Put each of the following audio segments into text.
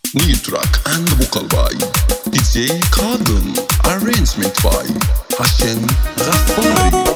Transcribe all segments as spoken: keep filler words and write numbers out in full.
Lead track and vocal by D J Kadın, arrangement by Hashem Ghaffari.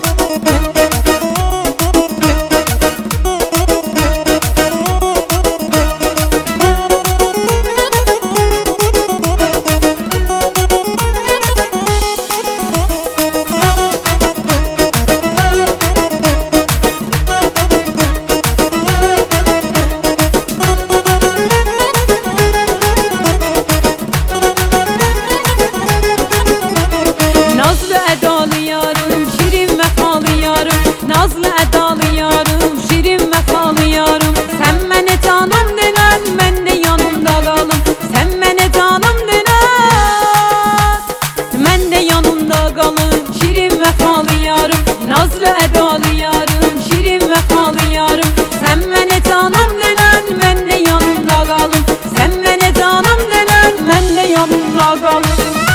Nazlı edalı yarım, şirin vefalı yarım. Nazlı edalı yarım, şirin vefalı yarım. Sen beni canım denen, ben de yanımda kalım. Sen beni canım denen, ben de yanımda kalım. Şirin vefalı yarım, nazlı edalı yarım, şirin vefalı yarım. Sen beni canım denen, ben de yanımda kalım. Sen beni canım denen, ben de yanımda kalım.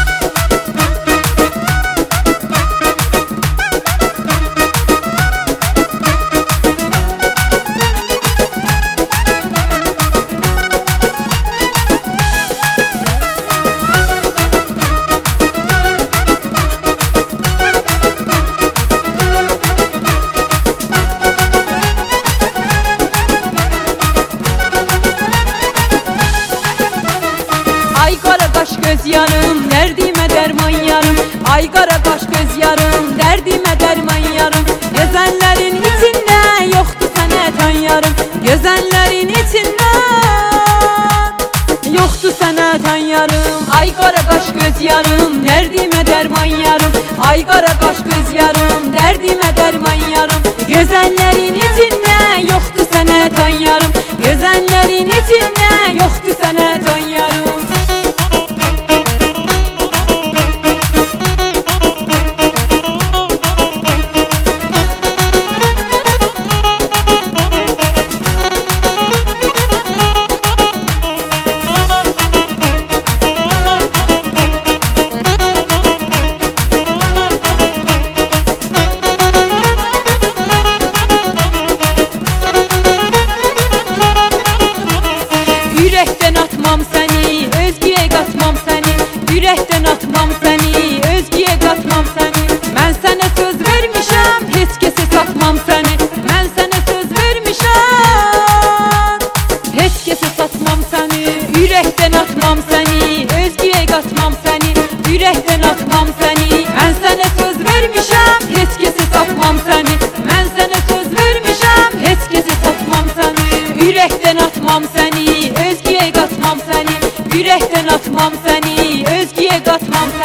Ay kara kaş göz yarım, derdime derman yarım. Ay kara kaş göz yarım, derdime derman yarım. Gözenlerin içinde yoktu sana tan yarım. Gözenlerin içinde yoktu sana tan yarım. Ay kara kaş göz yarım, derdime derman yarım. Ay kara kaş göz yarım, derdime derman yarım. Gözenlerin içinde yoktu sana tan yarım. Gözenlerin içinde yoktu sana tan yarım. Yürekten atmam seni, özgüye katmam seni. Yürekten atmam seni, özgüye katmam seni. Ben sana söz vermişim, hiç kese satmam seni. Ben sana söz vermişim, hiç kese satmam seni. Yürekten atmam seni, özgüye katmam seni. Yürekten atmam seni. Ben sana söz vermişim, hiç kese satmam seni. Ben sana söz vermişim, hiç kese satmam seni. Yürekten atmam seni, özgüye katmam seni. Yürekten atmam seni, özgüye katmam seni.